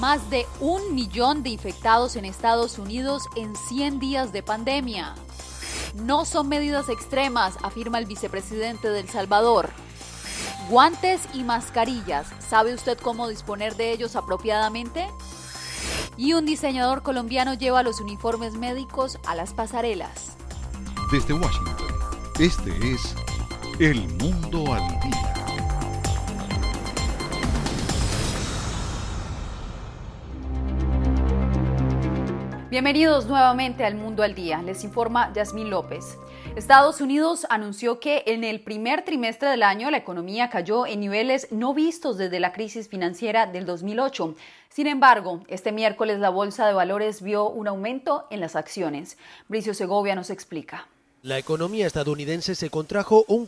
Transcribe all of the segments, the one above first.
Más de 1 millón de infectados en Estados Unidos en 100 días de pandemia. No son medidas extremas, afirma el vicepresidente de El Salvador. Guantes y mascarillas, ¿sabe usted cómo disponer de ellos apropiadamente? Y un diseñador colombiano lleva los uniformes médicos a las pasarelas. Desde Washington, este es El Mundo al Día. Bienvenidos nuevamente al Mundo al Día. Les informa Yasmín López. Estados Unidos anunció que en el primer trimestre del año la economía cayó en niveles no vistos desde la crisis financiera del 2008. Sin embargo, este miércoles la Bolsa de Valores vio un aumento en las acciones. Bricio Segovia nos explica. La economía estadounidense se contrajo un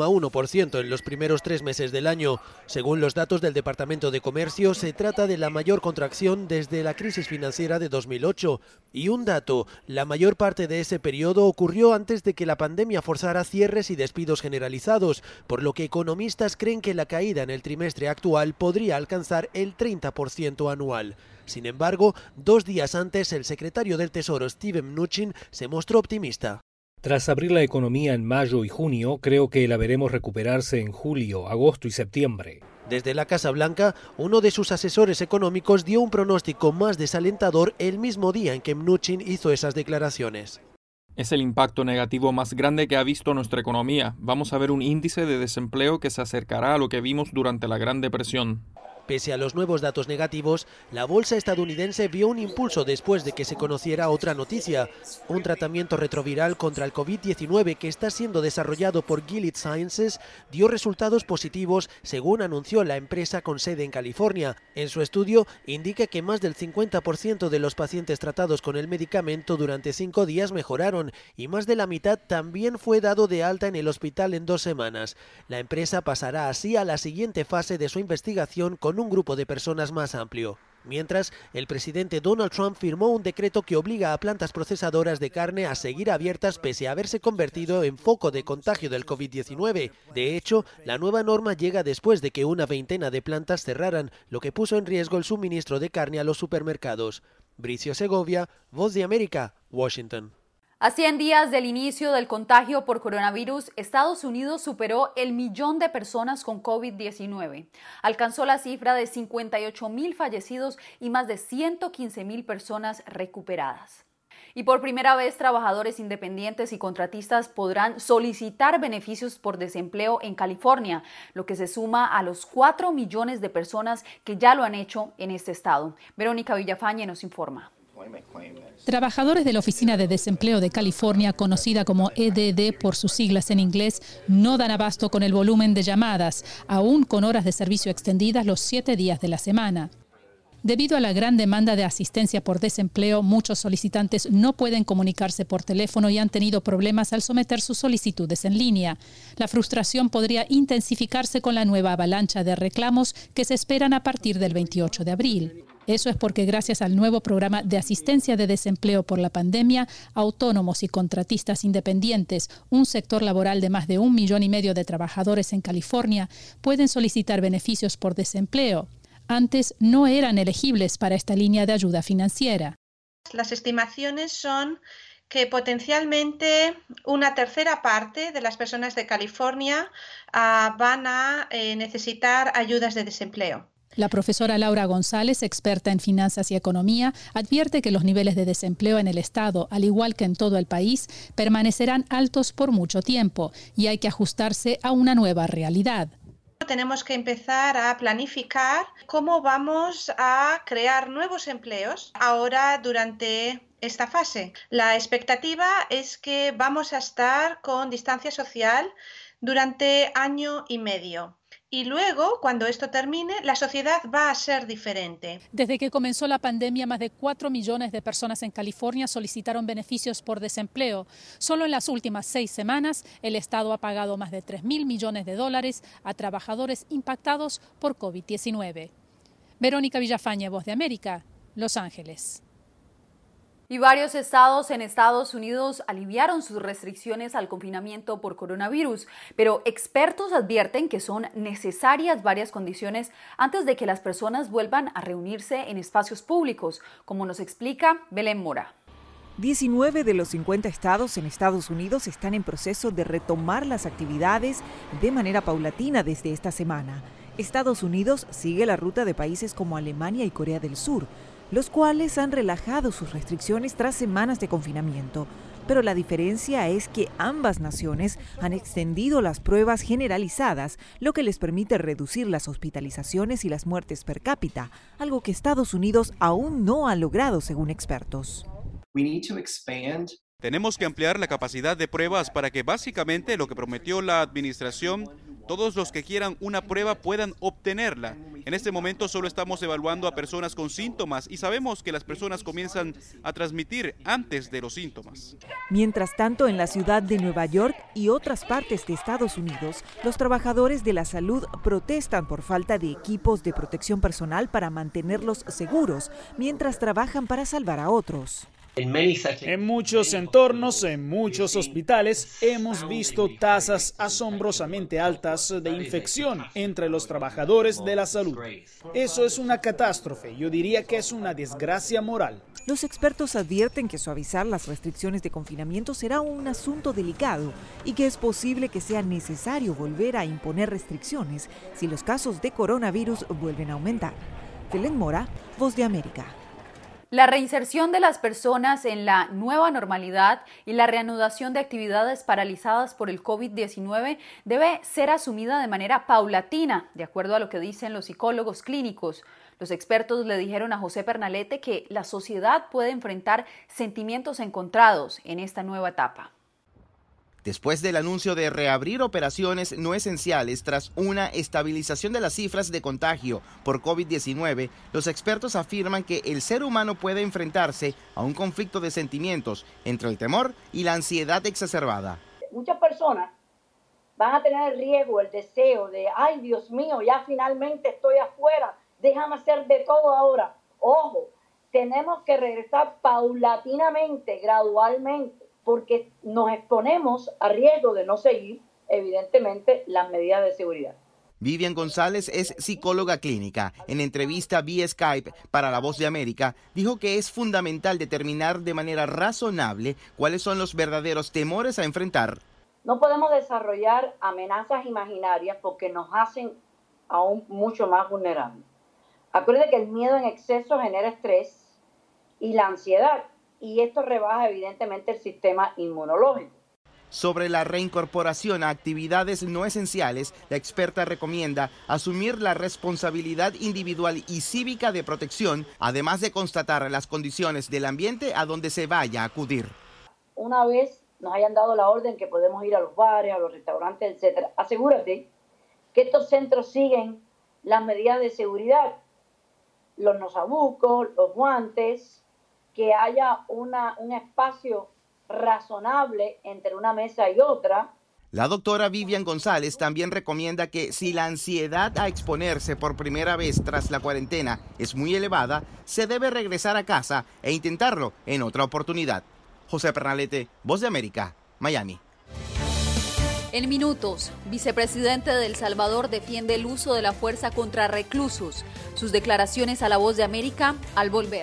4,1% en los primeros 3 meses del año. Según los datos del Departamento de Comercio, se trata de la mayor contracción desde la crisis financiera de 2008. Y un dato, la mayor parte de ese periodo ocurrió antes de que la pandemia forzara cierres y despidos generalizados, por lo que economistas creen que la caída en el trimestre actual podría alcanzar el 30% anual. Sin embargo, 2 días antes, el secretario del Tesoro, Steven Mnuchin, se mostró optimista. Tras abrir la economía en mayo y junio, creo que la veremos recuperarse en julio, agosto y septiembre. Desde la Casa Blanca, uno de sus asesores económicos dio un pronóstico más desalentador el mismo día en que Mnuchin hizo esas declaraciones. Es el impacto negativo más grande que ha visto nuestra economía. Vamos a ver un índice de desempleo que se acercará a lo que vimos durante la Gran Depresión. Pese a los nuevos datos negativos, la bolsa estadounidense vio un impulso después de que se conociera otra noticia. Un tratamiento retroviral contra el COVID-19 que está siendo desarrollado por Gilead Sciences dio resultados positivos, según anunció la empresa con sede en California. En su estudio indica que más del 50% de los pacientes tratados con el medicamento durante 5 días mejoraron y más de la mitad también fue dado de alta en el hospital en 2 semanas. La empresa pasará así a la siguiente fase de su investigación con un grupo de personas más amplio. Mientras, el presidente Donald Trump firmó un decreto que obliga a plantas procesadoras de carne a seguir abiertas pese a haberse convertido en foco de contagio del COVID-19. De hecho, la nueva norma llega después de que una veintena de plantas cerraran, lo que puso en riesgo el suministro de carne a los supermercados. Bricio Segovia, Voz de América, Washington. A 100 días del inicio del contagio por coronavirus, Estados Unidos superó el 1.000.000 de personas con COVID-19. Alcanzó la cifra de 58.000 fallecidos y más de 115.000 personas recuperadas. Y por primera vez, trabajadores independientes y contratistas podrán solicitar beneficios por desempleo en California, lo que se suma a los 4 millones de personas que ya lo han hecho en este estado. Verónica Villafañe nos informa. Trabajadores de la Oficina de Desempleo de California, conocida como EDD por sus siglas en inglés, no dan abasto con el volumen de llamadas, aún con horas de servicio extendidas los 7 días de la semana. Debido a la gran demanda de asistencia por desempleo, muchos solicitantes no pueden comunicarse por teléfono y han tenido problemas al someter sus solicitudes en línea. La frustración podría intensificarse con la nueva avalancha de reclamos que se esperan a partir del 28 de abril. Eso es porque gracias al nuevo programa de asistencia de desempleo por la pandemia, autónomos y contratistas independientes, un sector laboral de más de 1,5 millones de trabajadores en California, pueden solicitar beneficios por desempleo. Antes no eran elegibles para esta línea de ayuda financiera. Las estimaciones son que potencialmente una tercera parte de las personas de California van a necesitar ayudas de desempleo. La profesora Laura González, experta en finanzas y economía, advierte que los niveles de desempleo en el estado, al igual que en todo el país, permanecerán altos por mucho tiempo y hay que ajustarse a una nueva realidad. Tenemos que empezar a planificar cómo vamos a crear nuevos empleos ahora durante esta fase. La expectativa es que vamos a estar con distancia social durante 1,5 años. Y luego, cuando esto termine, la sociedad va a ser diferente. Desde que comenzó la pandemia, más de 4 millones de personas en California solicitaron beneficios por desempleo. Solo en las últimas 6 semanas, el Estado ha pagado más de 3.000 millones de dólares a trabajadores impactados por COVID-19. Verónica Villafañe, Voz de América, Los Ángeles. Y varios estados en Estados Unidos aliviaron sus restricciones al confinamiento por coronavirus, pero expertos advierten que son necesarias varias condiciones antes de que las personas vuelvan a reunirse en espacios públicos, como nos explica Belén Mora. 19 de los 50 estados en Estados Unidos están en proceso de retomar las actividades de manera paulatina desde esta semana. Estados Unidos sigue la ruta de países como Alemania y Corea del Sur, los cuales han relajado sus restricciones tras semanas de confinamiento. Pero la diferencia es que ambas naciones han extendido las pruebas generalizadas, lo que les permite reducir las hospitalizaciones y las muertes per cápita, algo que Estados Unidos aún no ha logrado según expertos. Tenemos que ampliar la capacidad de pruebas para que básicamente lo que prometió la administración, todos los que quieran una prueba puedan obtenerla. En este momento solo estamos evaluando a personas con síntomas y sabemos que las personas comienzan a transmitir antes de los síntomas. Mientras tanto, en la ciudad de Nueva York y otras partes de Estados Unidos, los trabajadores de la salud protestan por falta de equipos de protección personal para mantenerlos seguros, mientras trabajan para salvar a otros. En muchos entornos, en muchos hospitales, hemos visto tasas asombrosamente altas de infección entre los trabajadores de la salud. Eso es una catástrofe, yo diría que es una desgracia moral. Los expertos advierten que suavizar las restricciones de confinamiento será un asunto delicado y que es posible que sea necesario volver a imponer restricciones si los casos de coronavirus vuelven a aumentar. Belén Mora, Voz de América. La reinserción de las personas en la nueva normalidad y la reanudación de actividades paralizadas por el COVID-19 debe ser asumida de manera paulatina, de acuerdo a lo que dicen los psicólogos clínicos. Los expertos le dijeron a José Pernalete que la sociedad puede enfrentar sentimientos encontrados en esta nueva etapa. Después del anuncio de reabrir operaciones no esenciales tras una estabilización de las cifras de contagio por COVID-19, los expertos afirman que el ser humano puede enfrentarse a un conflicto de sentimientos entre el temor y la ansiedad exacerbada. Muchas personas van a tener el riesgo, el deseo de, ay Dios mío, ya finalmente estoy afuera, déjame hacer de todo ahora. Ojo, tenemos que regresar paulatinamente, gradualmente, porque nos exponemos a riesgo de no seguir, evidentemente, las medidas de seguridad. Vivian González es psicóloga clínica. En entrevista vía Skype para La Voz de América, dijo que es fundamental determinar de manera razonable cuáles son los verdaderos temores a enfrentar. No podemos desarrollar amenazas imaginarias porque nos hacen aún mucho más vulnerables. Acuérdate que el miedo en exceso genera estrés y la ansiedad, y esto rebaja evidentemente el sistema inmunológico. Sobre la reincorporación a actividades no esenciales, la experta recomienda asumir la responsabilidad individual y cívica de protección, además de constatar las condiciones del ambiente a donde se vaya a acudir. Una vez nos hayan dado la orden que podemos ir a los bares, a los restaurantes, etcétera, asegúrate que estos centros siguen las medidas de seguridad, los nosabucos, los guantes, que haya un espacio razonable entre una mesa y otra. La doctora Vivian González también recomienda que si la ansiedad a exponerse por primera vez tras la cuarentena es muy elevada, se debe regresar a casa e intentarlo en otra oportunidad. José Pernalete, Voz de América, Miami. En minutos, vicepresidente de El Salvador defiende el uso de la fuerza contra reclusos. Sus declaraciones a La Voz de América al volver.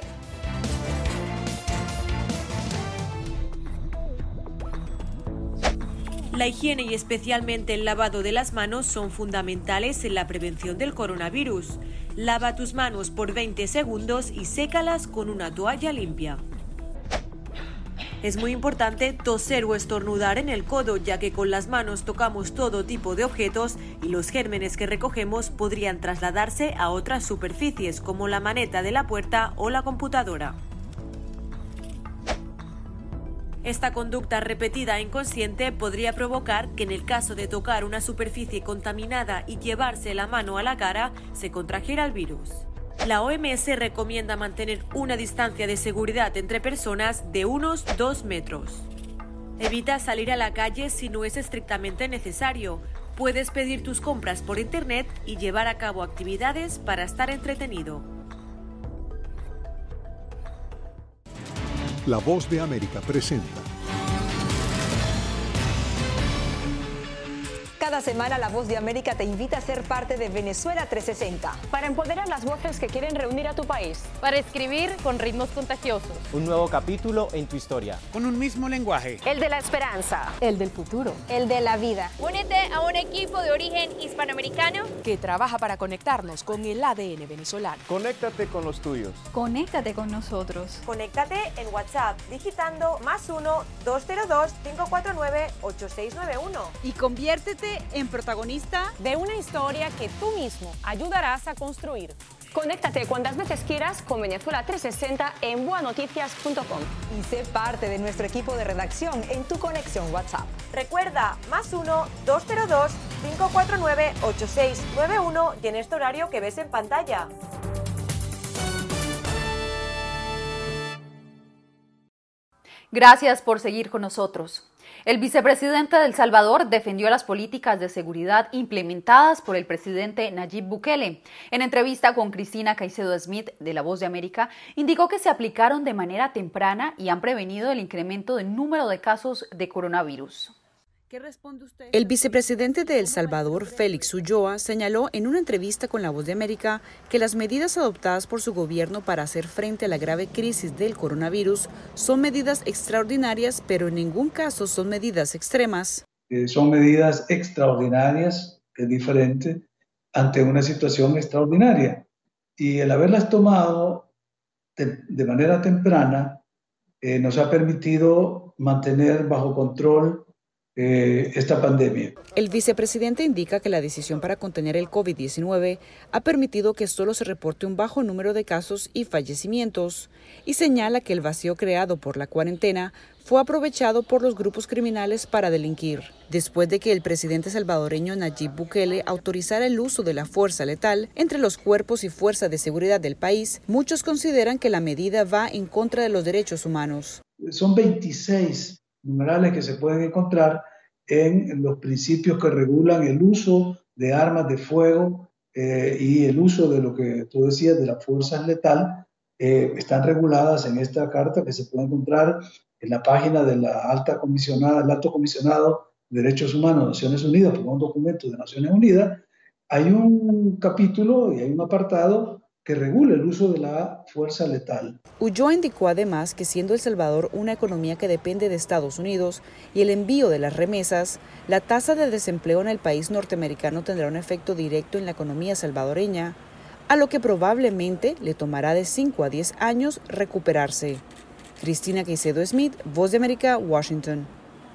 La higiene y especialmente el lavado de las manos son fundamentales en la prevención del coronavirus. Lava tus manos por 20 segundos y sécalas con una toalla limpia. Es muy importante toser o estornudar en el codo, ya que con las manos tocamos todo tipo de objetos y los gérmenes que recogemos podrían trasladarse a otras superficies, como la maneta de la puerta o la computadora. Esta conducta repetida e inconsciente podría provocar que en el caso de tocar una superficie contaminada y llevarse la mano a la cara, se contrajera el virus. La OMS recomienda mantener una distancia de seguridad entre personas de unos 2 metros. Evita salir a la calle si no es estrictamente necesario. Puedes pedir tus compras por internet y llevar a cabo actividades para estar entretenido. La Voz de América presenta. Cada semana La Voz de América te invita a ser parte de Venezuela 360. Para empoderar las voces que quieren reunir a tu país. Para escribir con ritmos contagiosos. Un nuevo capítulo en tu historia. Con un mismo lenguaje. El de la esperanza. El del futuro. El de la vida. Únete a un equipo de origen hispanoamericano que trabaja para conectarnos con el ADN venezolano. Conéctate con los tuyos. Conéctate con nosotros. Conéctate en WhatsApp digitando +1 202 549 8691 y conviértete en protagonista de una historia que tú mismo ayudarás a construir. Conéctate cuantas veces quieras con Venezuela 360 en boanoticias.com y sé parte de nuestro equipo de redacción en tu conexión WhatsApp. Recuerda, +1 202 549 8691 y en este horario que ves en pantalla. Gracias por seguir con nosotros. El vicepresidente de El Salvador defendió las políticas de seguridad implementadas por el presidente Nayib Bukele. En entrevista con Cristina Caicedo Smith de La Voz de América, indicó que se aplicaron de manera temprana y han prevenido el incremento del número de casos de coronavirus. El vicepresidente de El Salvador, Félix Ulloa, señaló en una entrevista con La Voz de América que las medidas adoptadas por su gobierno para hacer frente a la grave crisis del coronavirus son medidas extraordinarias, pero en ningún caso son medidas extremas. Son medidas extraordinarias, es diferente, ante una situación extraordinaria. Y el haberlas tomado de manera temprana nos ha permitido mantener bajo control esta pandemia. El vicepresidente indica que la decisión para contener el COVID-19 ha permitido que solo se reporte un bajo número de casos y fallecimientos y señala que el vacío creado por la cuarentena fue aprovechado por los grupos criminales para delinquir. Después de que el presidente salvadoreño Nayib Bukele autorizara el uso de la fuerza letal entre los cuerpos y fuerzas de seguridad del país, muchos consideran que la medida va en contra de los derechos humanos. Son 26 numerales que se pueden encontrar en los principios que regulan el uso de armas de fuego y el uso de lo que tú decías de las fuerzas letal, están reguladas en esta carta que se puede encontrar en la página de la alto comisionado de Derechos Humanos de Naciones Unidas, por un documento de Naciones Unidas. Hay un capítulo y hay un apartado que regula el uso de la fuerza letal. Ulloa indicó además que siendo El Salvador una economía que depende de Estados Unidos y el envío de las remesas, la tasa de desempleo en el país norteamericano tendrá un efecto directo en la economía salvadoreña, a lo que probablemente le tomará de 5 a 10 años recuperarse. Cristina Caicedo Smith, Voz de América, Washington.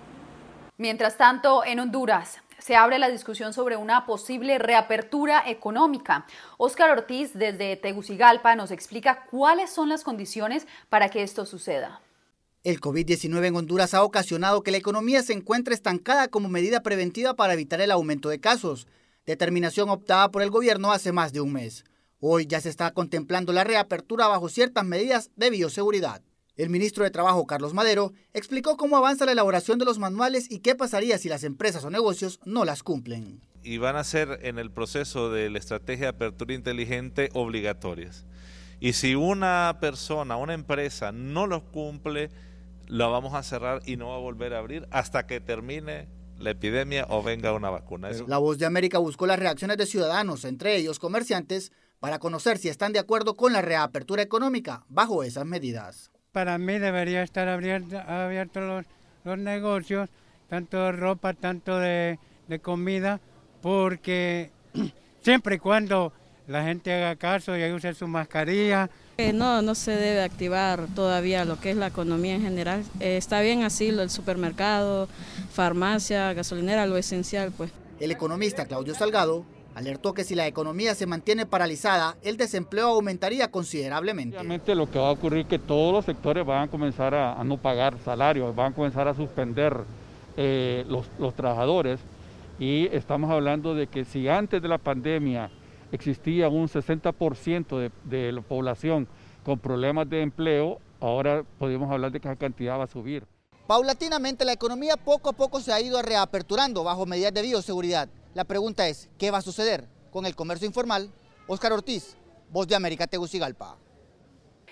Mientras tanto, en Honduras se abre la discusión sobre una posible reapertura económica. Óscar Ortiz, desde Tegucigalpa, nos explica cuáles son las condiciones para que esto suceda. El COVID-19 en Honduras ha ocasionado que la economía se encuentre estancada como medida preventiva para evitar el aumento de casos, determinación optada por el gobierno hace más de un mes. Hoy ya se está contemplando la reapertura bajo ciertas medidas de bioseguridad. El ministro de Trabajo, Carlos Madero, explicó cómo avanza la elaboración de los manuales y qué pasaría si las empresas o negocios no las cumplen. Y van a ser en el proceso de la estrategia de apertura inteligente obligatorias. Y si una persona, una empresa no los cumple, la vamos a cerrar y no va a volver a abrir hasta que termine la epidemia o venga una vacuna. La Voz de América buscó las reacciones de ciudadanos, entre ellos comerciantes, para conocer si están de acuerdo con la reapertura económica bajo esas medidas. Para mí debería estar abiertos los negocios, tanto de ropa, tanto de comida, porque siempre y cuando la gente haga caso y use su mascarilla. No se debe activar todavía lo que es la economía en general. Está bien así, el supermercado, farmacia, gasolinera, lo esencial, pues. El economista Claudio Salgado alertó que si la economía se mantiene paralizada, el desempleo aumentaría considerablemente. Obviamente lo que va a ocurrir es que todos los sectores van a comenzar a no pagar salarios, van a comenzar a suspender los trabajadores, y estamos hablando de que si antes de la pandemia existía un 60% de la población con problemas de empleo, ahora podemos hablar de que esa cantidad va a subir. Paulatinamente la economía poco a poco se ha ido reaperturando bajo medidas de bioseguridad. La pregunta es, ¿qué va a suceder con el comercio informal? Óscar Ortiz, Voz de América, Tegucigalpa.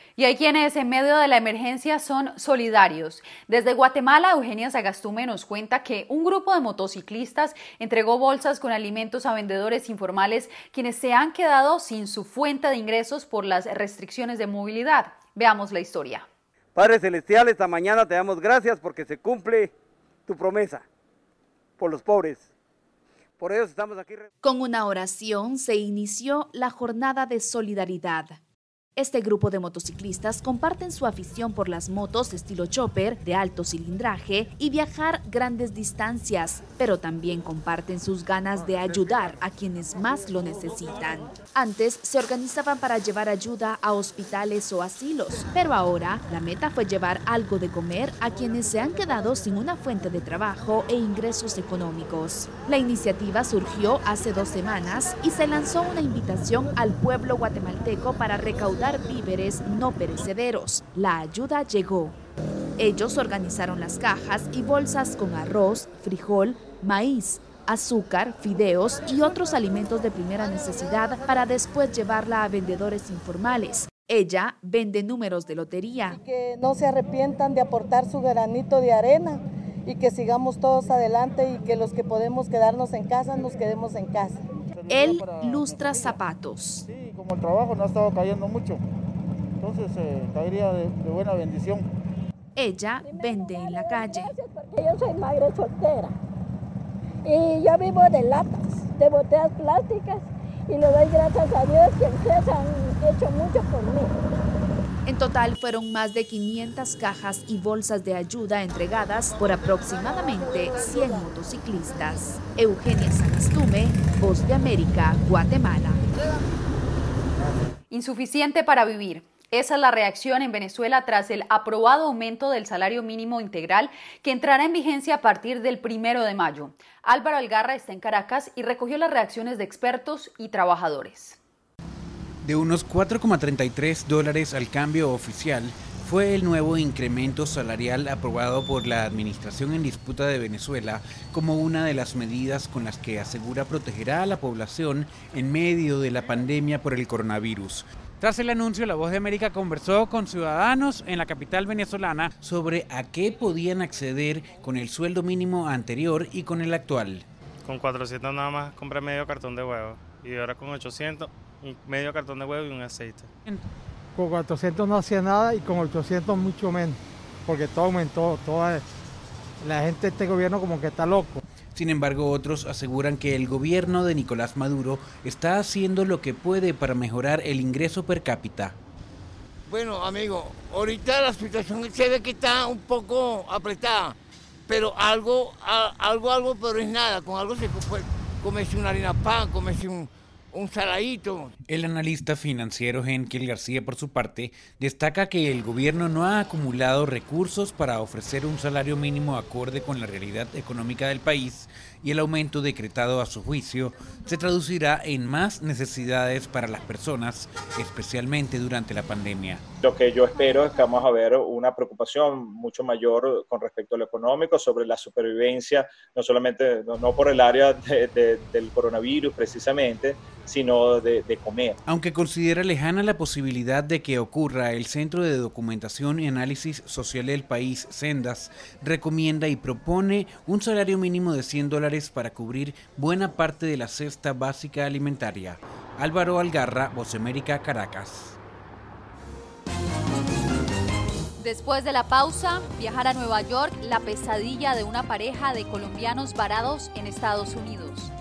Y hay quienes en medio de la emergencia son solidarios. Desde Guatemala, Eugenia Sagastume nos cuenta que un grupo de motociclistas entregó bolsas con alimentos a vendedores informales quienes se han quedado sin su fuente de ingresos por las restricciones de movilidad. Veamos la historia. Padre Celestial, esta mañana te damos gracias porque se cumple tu promesa por los pobres. Por ello estamos aquí. Con una oración se inició la jornada de solidaridad. Este grupo de motociclistas comparten su afición por las motos estilo chopper, de alto cilindraje y viajar grandes distancias, pero también comparten sus ganas de ayudar a quienes más lo necesitan. Antes se organizaban para llevar ayuda a hospitales o asilos, pero ahora la meta fue llevar algo de comer a quienes se han quedado sin una fuente de trabajo e ingresos económicos. La iniciativa surgió hace 2 semanas y se lanzó una invitación al pueblo guatemalteco para recaudar víveres no perecederos. La ayuda llegó. Ellos organizaron las cajas y bolsas con arroz, frijol, maíz, azúcar, fideos y otros alimentos de primera necesidad para después llevarla a vendedores informales. Ella vende números de lotería. Y que no se arrepientan de aportar su granito de arena y que sigamos todos adelante y que los que podemos quedarnos en casa, nos quedemos en casa. Él lustra zapatos. Sí, como el trabajo no ha estado cayendo mucho, entonces caería de buena bendición. Ella vende en la calle. Porque yo soy madre soltera y yo vivo de latas, de botellas plásticas y le doy gracias a Dios que ustedes han hecho mucho por mí. En total fueron más de 500 cajas y bolsas de ayuda entregadas por aproximadamente 100 motociclistas. Eugenia Sagastume, Voz de América, Guatemala. Insuficiente para vivir. Esa es la reacción en Venezuela tras el aprobado aumento del salario mínimo integral que entrará en vigencia a partir del 1 de mayo. Álvaro Algarra está en Caracas y recogió las reacciones de expertos y trabajadores. De unos $4,33 al cambio oficial fue el nuevo incremento salarial aprobado por la administración en disputa de Venezuela como una de las medidas con las que asegura protegerá a la población en medio de la pandemia por el coronavirus. Tras el anuncio, La Voz de América conversó con ciudadanos en la capital venezolana sobre a qué podían acceder con el sueldo mínimo anterior y con el actual. Con 400 nada más compré medio cartón de huevo y ahora con 800 medio cartón de huevo y un aceite. Con 400 no hacía nada y con 800 mucho menos, porque todo aumentó, la gente de este gobierno como que está loco. Sin embargo, otros aseguran que el gobierno de Nicolás Maduro está haciendo lo que puede para mejorar el ingreso per cápita. Bueno, amigo, ahorita la situación se ve que está un poco apretada, pero algo, pero es nada, con algo se puede comerse una harina pan, comerse un saladito. El analista financiero Henkel García, por su parte, destaca que el gobierno no ha acumulado recursos para ofrecer un salario mínimo acorde con la realidad económica del país y el aumento decretado a su juicio se traducirá en más necesidades para las personas, especialmente durante la pandemia. Lo que yo espero es que vamos a ver una preocupación mucho mayor con respecto a lo económico, sobre la supervivencia, no solamente, no por el área del coronavirus precisamente, sino de comer. Aunque considera lejana la posibilidad de que ocurra, el Centro de Documentación y Análisis Social del país, Sendas, recomienda y propone un salario mínimo de $100 para cubrir buena parte de la cesta básica alimentaria. Álvaro Algarra, Voz América, Caracas. Después de la pausa, viajar a Nueva York, la pesadilla de una pareja de colombianos varados en Estados Unidos.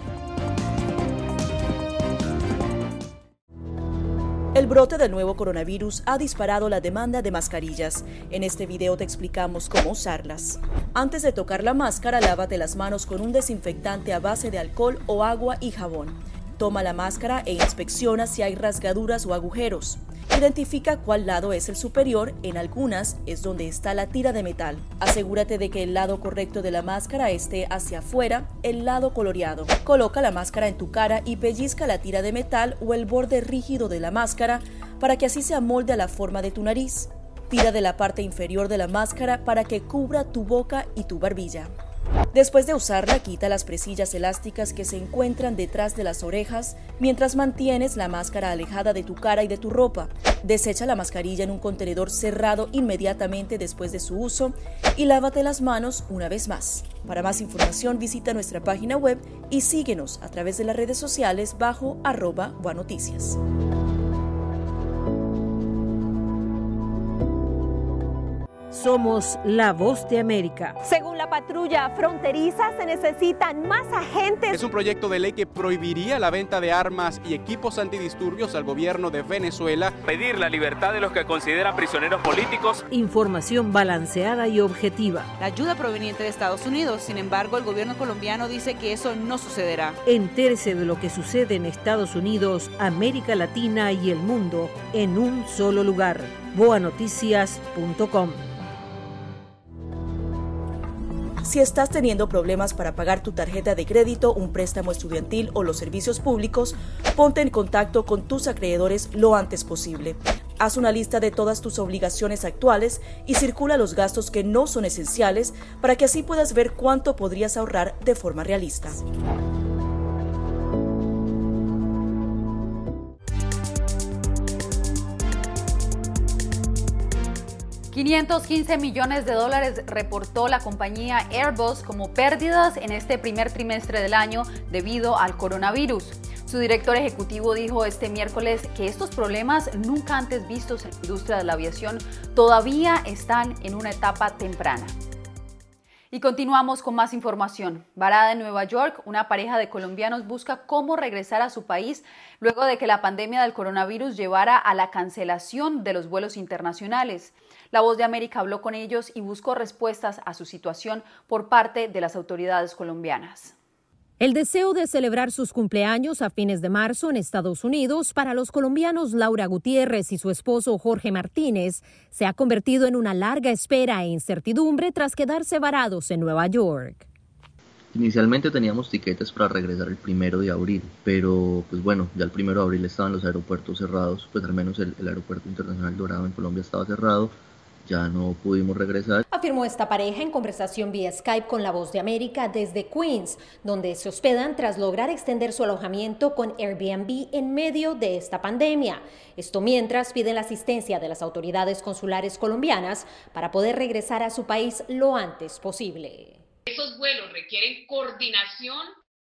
El brote del nuevo coronavirus ha disparado la demanda de mascarillas. En este video te explicamos cómo usarlas. Antes de tocar la máscara, lávate las manos con un desinfectante a base de alcohol o agua y jabón. Toma la máscara e inspecciona si hay rasgaduras o agujeros. Identifica cuál lado es el superior, en algunas es donde está la tira de metal. Asegúrate de que el lado correcto de la máscara esté hacia afuera, el lado coloreado. Coloca la máscara en tu cara y pellizca la tira de metal o el borde rígido de la máscara para que así se amolde a la forma de tu nariz. Tira de la parte inferior de la máscara para que cubra tu boca y tu barbilla. Después de usarla, quita las presillas elásticas que se encuentran detrás de las orejas mientras mantienes la máscara alejada de tu cara y de tu ropa. Desecha la mascarilla en un contenedor cerrado inmediatamente después de su uso y lávate las manos una vez más. Para más información visita nuestra página web y síguenos a través de las redes sociales bajo @boanoticias. Somos la voz de América. Según la patrulla fronteriza, se necesitan más agentes. Es un proyecto de ley que prohibiría la venta de armas y equipos antidisturbios al gobierno de Venezuela. Pedir la libertad de los que consideran prisioneros políticos. Información balanceada y objetiva. La ayuda proveniente de Estados Unidos, sin embargo, el gobierno colombiano dice que eso no sucederá. Entérese de lo que sucede en Estados Unidos, América Latina y el mundo en un solo lugar. boanoticias.com. Si estás teniendo problemas para pagar tu tarjeta de crédito, un préstamo estudiantil o los servicios públicos, ponte en contacto con tus acreedores lo antes posible. Haz una lista de todas tus obligaciones actuales y circula los gastos que no son esenciales para que así puedas ver cuánto podrías ahorrar de forma realista. $515 millones reportó la compañía Airbus como pérdidas en este primer trimestre del año debido al coronavirus. Su director ejecutivo dijo este miércoles que estos problemas nunca antes vistos en la industria de la aviación todavía están en una etapa temprana. Y continuamos con más información. Varada en Nueva York, una pareja de colombianos busca cómo regresar a su país luego de que la pandemia del coronavirus llevara a la cancelación de los vuelos internacionales. La Voz de América habló con ellos y buscó respuestas a su situación por parte de las autoridades colombianas. El deseo de celebrar sus cumpleaños a fines de marzo en Estados Unidos para los colombianos Laura Gutiérrez y su esposo Jorge Martínez se ha convertido en una larga espera e incertidumbre tras quedarse varados en Nueva York. Inicialmente teníamos tiquetes para regresar el 1 de abril, pero pues bueno, ya el 1 de abril estaban los aeropuertos cerrados, pues al menos el aeropuerto internacional Dorado en Colombia estaba cerrado. Ya no pudimos regresar. Afirmó esta pareja en conversación vía Skype con La Voz de América desde Queens, donde se hospedan tras lograr extender su alojamiento con Airbnb en medio de esta pandemia. Esto mientras piden la asistencia de las autoridades consulares colombianas para poder regresar a su país lo antes posible. Esos vuelos requieren coordinación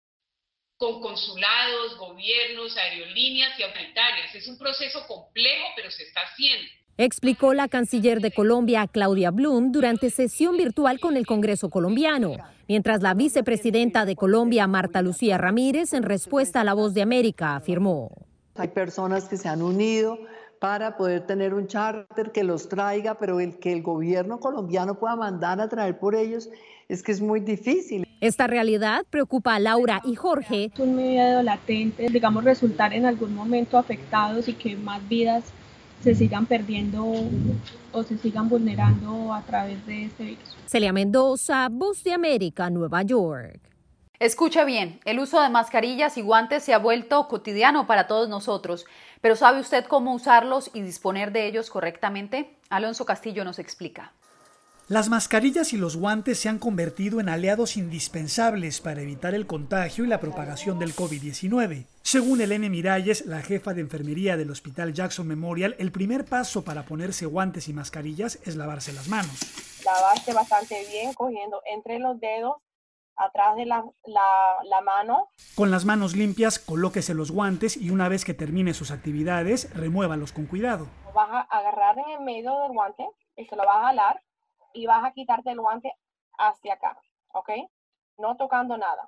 con consulados, gobiernos, aerolíneas y autoritarias. Es un proceso complejo, pero se está haciendo. Explicó la canciller de Colombia, Claudia Blum, durante sesión virtual con el Congreso colombiano, mientras la vicepresidenta de Colombia, Marta Lucía Ramírez, en respuesta a La Voz de América, afirmó: hay personas que se han unido para poder tener un charter que los traiga, pero el que el gobierno colombiano pueda mandar a traer por ellos es que es muy difícil. Esta realidad preocupa a Laura y Jorge. Es un miedo latente, digamos, resultar en algún momento afectados y que más vidas se sigan perdiendo o se sigan vulnerando a través de este virus. Celia Mendoza, Voz de América, Nueva York. Escucha bien, el uso de mascarillas y guantes se ha vuelto cotidiano para todos nosotros, pero ¿sabe usted cómo usarlos y disponer de ellos correctamente? Alonso Castillo nos explica. Las mascarillas y los guantes se han convertido en aliados indispensables para evitar el contagio y la propagación del COVID-19. Según Elena Miralles, la jefa de enfermería del Hospital Jackson Memorial, el primer paso para ponerse guantes y mascarillas es lavarse las manos. Lavarse bastante bien, cogiendo entre los dedos, atrás de la mano. Con las manos limpias, colóquese los guantes y una vez que termine sus actividades, remuévalos con cuidado. Lo vas a agarrar en el medio del guante y se lo vas a jalar. Y vas a quitarte el guante hacia acá, ¿ok? No tocando nada.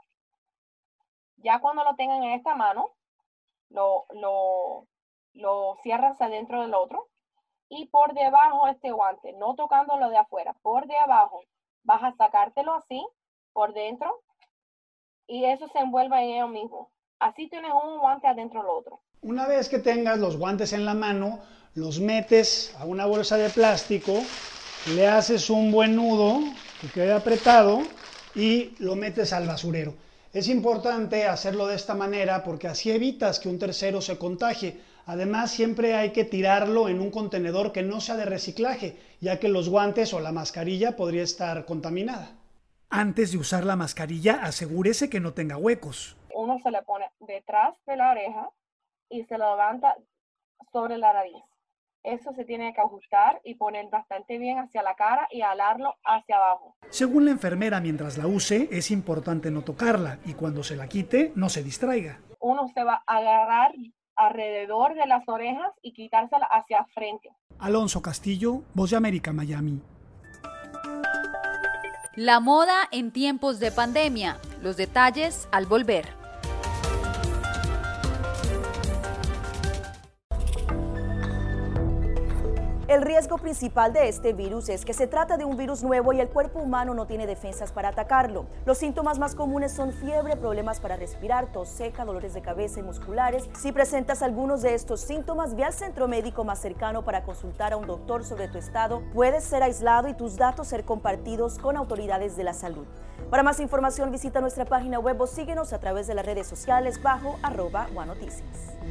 Ya cuando lo tengan en esta mano, lo cierras adentro del otro. Y por debajo este guante, no tocándolo de afuera, por de abajo, vas a sacártelo así, por dentro. Y eso se envuelve en ello mismo. Así tienes un guante adentro del otro. Una vez que tengas los guantes en la mano, los metes a una bolsa de plástico. Le haces un buen nudo que quede apretado y lo metes al basurero. Es importante hacerlo de esta manera porque así evitas que un tercero se contagie. Además, siempre hay que tirarlo en un contenedor que no sea de reciclaje, ya que los guantes o la mascarilla podría estar contaminada. Antes de usar la mascarilla, asegúrese que no tenga huecos. Uno se le pone detrás de la oreja y se lo levanta sobre la nariz. Eso se tiene que ajustar y poner bastante bien hacia la cara y alarlo hacia abajo. Según la enfermera, mientras la use, es importante no tocarla y cuando se la quite, no se distraiga. Uno se va a agarrar alrededor de las orejas y quitársela hacia frente. Alonso Castillo, Voz de América, Miami. La moda en tiempos de pandemia. Los detalles al volver. El riesgo principal de este virus es que se trata de un virus nuevo y el cuerpo humano no tiene defensas para atacarlo. Los síntomas más comunes son fiebre, problemas para respirar, tos seca, dolores de cabeza y musculares. Si presentas algunos de estos síntomas, ve al centro médico más cercano para consultar a un doctor sobre tu estado. Puedes ser aislado y tus datos ser compartidos con autoridades de la salud. Para más información, visita nuestra página web o síguenos a través de las redes sociales bajo @guanoticias.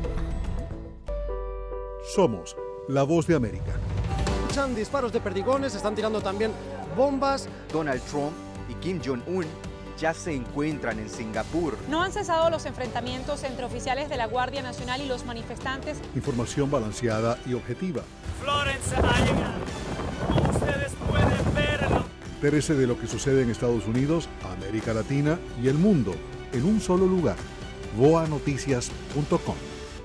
Somos la Voz de América. Escuchan disparos de perdigones, están tirando también bombas. Donald Trump y Kim Jong-un ya se encuentran en Singapur. No han cesado los enfrentamientos entre oficiales de la Guardia Nacional y los manifestantes. Información balanceada y objetiva. Florence ha llegado. Ustedes pueden verlo. Entérese de lo que sucede en Estados Unidos, América Latina y el mundo en un solo lugar. voanoticias.com.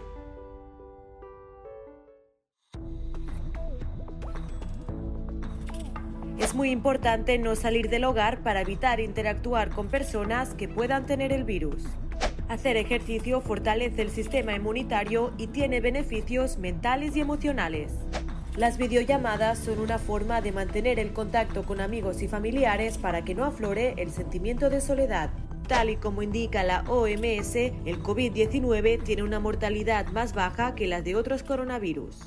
Es muy importante no salir del hogar para evitar interactuar con personas que puedan tener el virus. Hacer ejercicio fortalece el sistema inmunitario y tiene beneficios mentales y emocionales. Las videollamadas son una forma de mantener el contacto con amigos y familiares para que no aflore el sentimiento de soledad. Tal y como indica la OMS, el COVID-19 tiene una mortalidad más baja que la de otros coronavirus.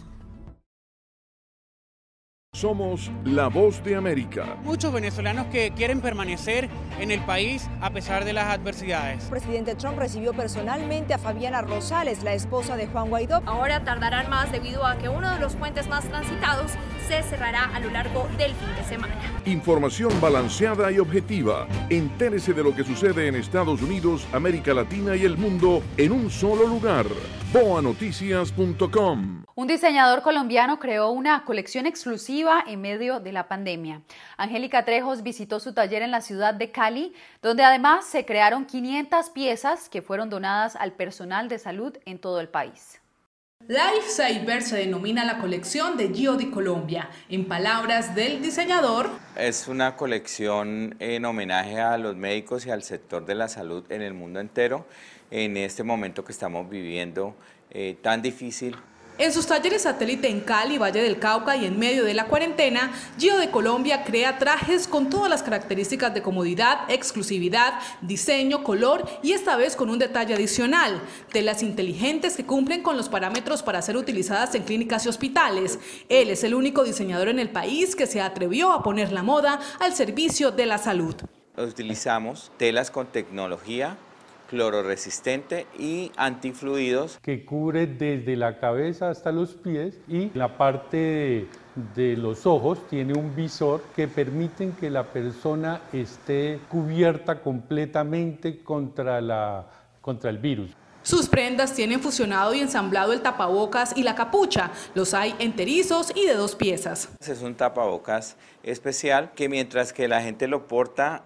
Somos la Voz de América. Muchos venezolanos que quieren permanecer en el país a pesar de las adversidades. El presidente Trump recibió personalmente a Fabiana Rosales, la esposa de Juan Guaidó. Ahora tardarán más debido a que uno de los puentes más transitados se cerrará a lo largo del fin de semana. Información balanceada y objetiva. Entérese de lo que sucede en Estados Unidos, América Latina y el mundo en un solo lugar. voanoticias.com. Un diseñador colombiano creó una colección exclusiva en medio de la pandemia. Angélica Trejos visitó su taller en la ciudad de Cali, donde además se crearon 500 piezas que fueron donadas al personal de salud en todo el país. Lifesaver se denomina la colección de Gio de Colombia. En palabras del diseñador, es una colección en homenaje a los médicos y al sector de la salud en el mundo entero, en este momento que estamos viviendo tan difícil. En sus talleres satélite en Cali, Valle del Cauca y en medio de la cuarentena, Gio de Colombia crea trajes con todas las características de comodidad, exclusividad, diseño, color y esta vez con un detalle adicional, telas inteligentes que cumplen con los parámetros para ser utilizadas en clínicas y hospitales. Él es el único diseñador en el país que se atrevió a poner la moda al servicio de la salud. Utilizamos telas con tecnología, clororesistente y antifluidos. Que cubre desde la cabeza hasta los pies y la parte de los ojos tiene un visor que permiten que la persona esté cubierta completamente contra el virus. Sus prendas tienen fusionado y ensamblado el tapabocas y la capucha. Los hay enterizos y de 2 piezas. Es un tapabocas especial que mientras que la gente lo porta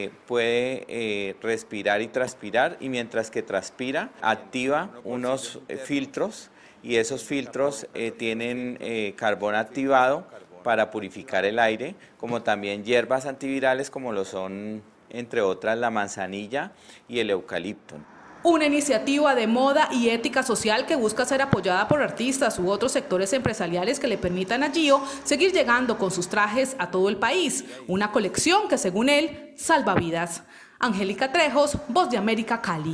puede respirar y transpirar, y mientras que transpira activa unos filtros, y esos filtros tienen carbón activado para purificar el aire, como también hierbas antivirales como lo son entre otras la manzanilla y el eucalipto. Una iniciativa de moda y ética social que busca ser apoyada por artistas u otros sectores empresariales que le permitan a Gio seguir llegando con sus trajes a todo el país. Una colección que, según él, salva vidas. Angélica Trejos, Voz de América, Cali.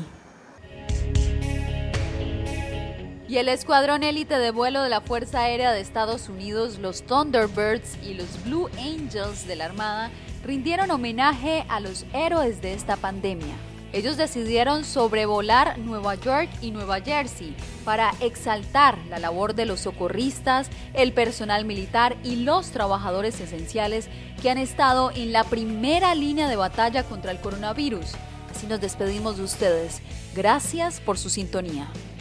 Y el escuadrón élite de vuelo de la Fuerza Aérea de Estados Unidos, los Thunderbirds y los Blue Angels de la Armada, rindieron homenaje a los héroes de esta pandemia. Ellos decidieron sobrevolar Nueva York y Nueva Jersey para exaltar la labor de los socorristas, el personal militar y los trabajadores esenciales que han estado en la primera línea de batalla contra el coronavirus. Así nos despedimos de ustedes. Gracias por su sintonía.